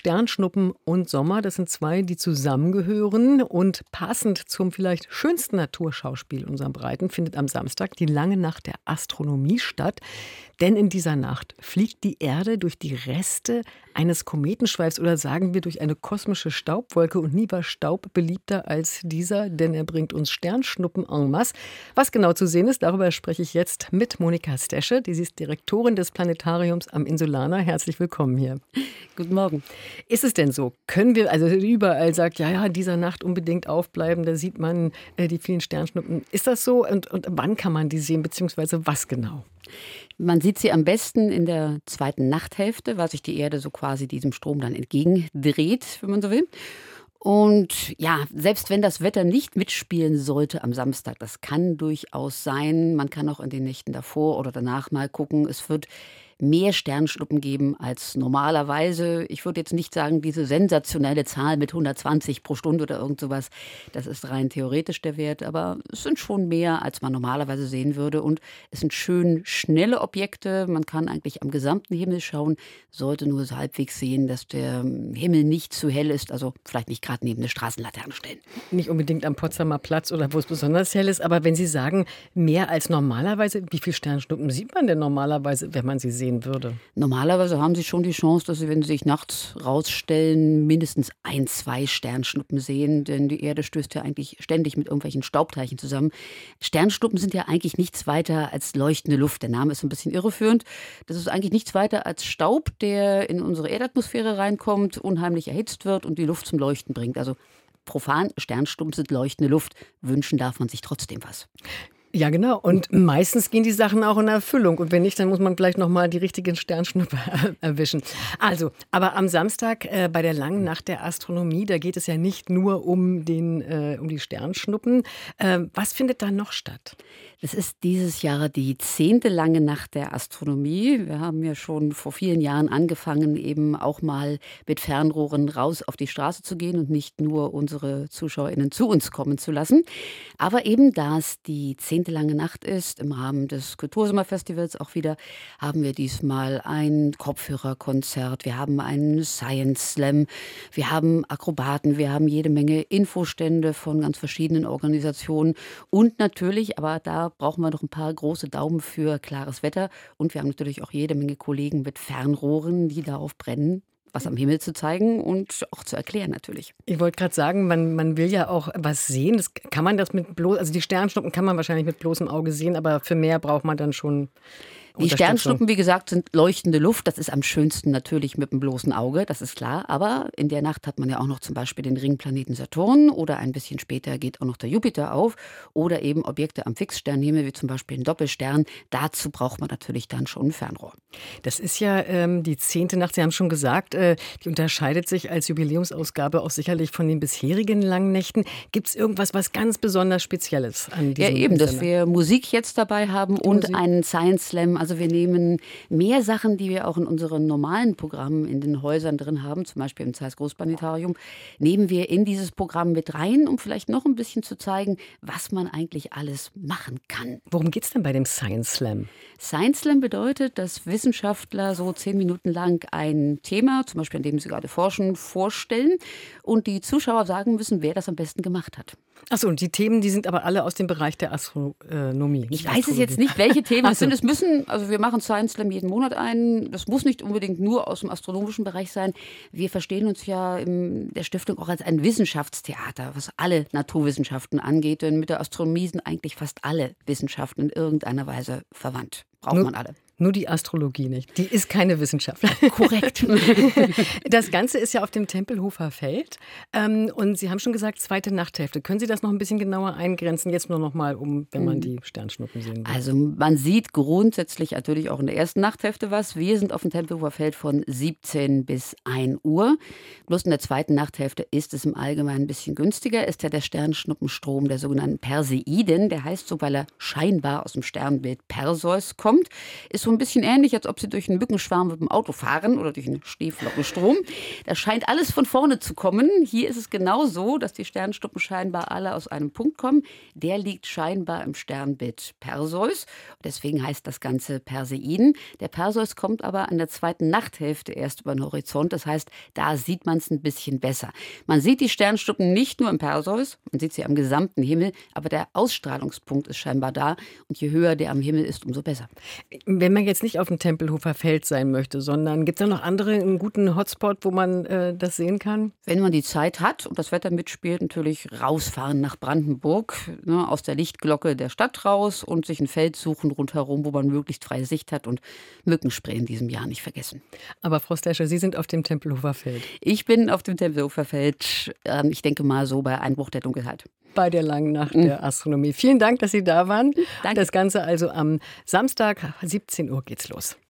Sternschnuppen und Sommer, das sind zwei, die zusammengehören. Und passend zum vielleicht schönsten Naturschauspiel unserer Breiten findet am Samstag die lange Nacht der Astronomie statt. Denn in dieser Nacht fliegt die Erde durch die Reste eines Kometenschweifs oder sagen wir durch eine kosmische Staubwolke. Und nie war Staub beliebter als dieser, denn er bringt uns Sternschnuppen en masse. Was genau zu sehen ist, darüber spreche ich jetzt mit Monika Stesche. Sie ist Direktorin des Planetariums am Insulaner. Herzlich willkommen hier. Guten Morgen. Ist es denn so? Können wir, also überall sagt, ja, dieser Nacht unbedingt aufbleiben, da sieht man die vielen Sternschnuppen. Ist das so? Und wann kann man die sehen, beziehungsweise was genau? Man sieht sie am besten in der zweiten Nachthälfte, weil sich die Erde so quasi diesem Strom dann entgegendreht, wenn man so will. Und ja, selbst wenn das Wetter nicht mitspielen sollte am Samstag, das kann durchaus sein. Man kann auch in den Nächten davor oder danach mal gucken. Es wird mehr Sternschnuppen geben als normalerweise. Ich würde jetzt nicht sagen, diese sensationelle Zahl mit 120 pro Stunde oder irgend sowas, das ist rein theoretisch der Wert, aber es sind schon mehr, als man normalerweise sehen würde. Und es sind schön schnelle Objekte. Man kann eigentlich am gesamten Himmel schauen, sollte nur so halbwegs sehen, dass der Himmel nicht zu hell ist, also vielleicht nicht gerade neben eine Straßenlaterne stellen. Nicht unbedingt am Potsdamer Platz oder wo es besonders hell ist, aber wenn Sie sagen, mehr als normalerweise, wie viele Sternschnuppen sieht man denn normalerweise, wenn man sie sehen würde? Normalerweise haben Sie schon die Chance, dass Sie, wenn Sie sich nachts rausstellen, mindestens 1, 2 Sternschnuppen sehen, denn die Erde stößt ja eigentlich ständig mit irgendwelchen Staubteilchen zusammen. Sternschnuppen sind ja eigentlich nichts weiter als leuchtende Luft. Der Name ist ein bisschen irreführend. Das ist eigentlich nichts weiter als Staub, der in unsere Erdatmosphäre reinkommt, unheimlich erhitzt wird und die Luft zum Leuchten bringt. Also profan, Sternschnuppen sind leuchtende Luft. Wünschen darf man sich trotzdem was. Ja, genau. Und meistens gehen die Sachen auch in Erfüllung. Und wenn nicht, dann muss man gleich nochmal die richtigen Sternschnuppe erwischen. Also, aber am Samstag bei der langen Nacht der Astronomie, da geht es ja nicht nur um die Sternschnuppen. Was findet da noch statt? Es ist dieses Jahr die 10. lange Nacht der Astronomie. Wir haben ja schon vor vielen Jahren angefangen, eben auch mal mit Fernrohren raus auf die Straße zu gehen und nicht nur unsere ZuschauerInnen zu uns kommen zu lassen. Aber eben, da es die 10. lange Nacht ist, im Rahmen des Kultursommerfestivals auch wieder, haben wir diesmal ein Kopfhörerkonzert, wir haben einen Science Slam, wir haben Akrobaten, wir haben jede Menge Infostände von ganz verschiedenen Organisationen und natürlich, aber da brauchen wir noch ein paar große Daumen für klares Wetter. Und wir haben natürlich auch jede Menge Kollegen mit Fernrohren, die darauf brennen, was am Himmel zu zeigen und auch zu erklären natürlich. Ich wollte gerade sagen, man will ja auch was sehen. Also die Sternschnuppen kann man wahrscheinlich mit bloßem Auge sehen, aber für mehr braucht man dann schon Die Sternschnuppen, wie gesagt, sind leuchtende Luft. Das ist am schönsten natürlich mit dem bloßen Auge, das ist klar. Aber in der Nacht hat man ja auch noch zum Beispiel den Ringplaneten Saturn oder ein bisschen später geht auch noch der Jupiter auf oder eben Objekte am Fixsternhimmel, wie zum Beispiel ein Doppelstern. Dazu braucht man natürlich dann schon ein Fernrohr. Das ist ja die 10. Nacht, Sie haben schon gesagt, die unterscheidet sich als Jubiläumsausgabe auch sicherlich von den bisherigen langen Nächten. Gibt es irgendwas, was ganz besonders Spezielles an diesem Ja, eben, dass Sender? wir Musik jetzt dabei haben und einen Science Slam. Also wir nehmen mehr Sachen, die wir auch in unseren normalen Programmen in den Häusern drin haben, zum Beispiel im Zeiss Großplanetarium, nehmen wir in dieses Programm mit rein, um vielleicht noch ein bisschen zu zeigen, was man eigentlich alles machen kann. Worum geht es denn bei dem Science Slam? Science Slam bedeutet, dass Wissenschaftler so 10 Minuten lang ein Thema, zum Beispiel an dem sie gerade forschen, vorstellen und die Zuschauer sagen müssen, wer das am besten gemacht hat. Achso, und die Themen, die sind aber alle aus dem Bereich der Astronomie. Ich weiß es jetzt nicht, welche Themen es sind. Also wir machen Science Slam jeden Monat ein. Das muss nicht unbedingt nur aus dem astronomischen Bereich sein. Wir verstehen uns ja in der Stiftung auch als ein Wissenschaftstheater, was alle Naturwissenschaften angeht. Denn mit der Astronomie sind eigentlich fast alle Wissenschaften in irgendeiner Weise verwandt. Braucht man alle. Nur die Astrologie nicht. Die ist keine Wissenschaft. Korrekt. Das Ganze ist ja auf dem Tempelhofer Feld. Und Sie haben schon gesagt, zweite Nachthälfte. Können Sie das noch ein bisschen genauer eingrenzen? Jetzt nur noch mal, wenn man die Sternschnuppen sehen will. Also man sieht grundsätzlich natürlich auch in der ersten Nachthälfte was. Wir sind auf dem Tempelhofer Feld von 17 bis 1 Uhr. Bloß in der zweiten Nachthälfte ist es im Allgemeinen ein bisschen günstiger. Ist ja der Sternschnuppenstrom der sogenannten Perseiden. Der heißt so, weil er scheinbar aus dem Sternbild Perseus kommt. Ist so ein bisschen ähnlich, als ob Sie durch einen Mückenschwarm mit dem Auto fahren oder durch einen Schneeflockenstrom. Da scheint alles von vorne zu kommen. Hier ist es genau so, dass die Sternschnuppen scheinbar alle aus einem Punkt kommen. Der liegt scheinbar im Sternbild Perseus. Deswegen heißt das Ganze Perseiden. Der Perseus kommt aber an der zweiten Nachthälfte erst über den Horizont. Das heißt, da sieht man es ein bisschen besser. Man sieht die Sternschnuppen nicht nur im Perseus, man sieht sie am gesamten Himmel, aber der Ausstrahlungspunkt ist scheinbar da. Und je höher der am Himmel ist, umso besser. Wenn man jetzt nicht auf dem Tempelhofer Feld sein möchte, sondern gibt es da noch einen guten Hotspot, wo man das sehen kann? Wenn man die Zeit hat und das Wetter mitspielt, natürlich rausfahren nach Brandenburg, ne, aus der Lichtglocke der Stadt raus und sich ein Feld suchen rundherum, wo man möglichst freie Sicht hat und Mückenspray in diesem Jahr nicht vergessen. Aber Frau Stascher, Sie sind auf dem Tempelhofer Feld. Ich bin auf dem Tempelhofer Feld, ich denke mal so bei Einbruch der Dunkelheit. Bei der langen Nacht der Astronomie. Vielen Dank, dass Sie da waren. Danke. Das Ganze also am Samstag, 17 Uhr geht's los.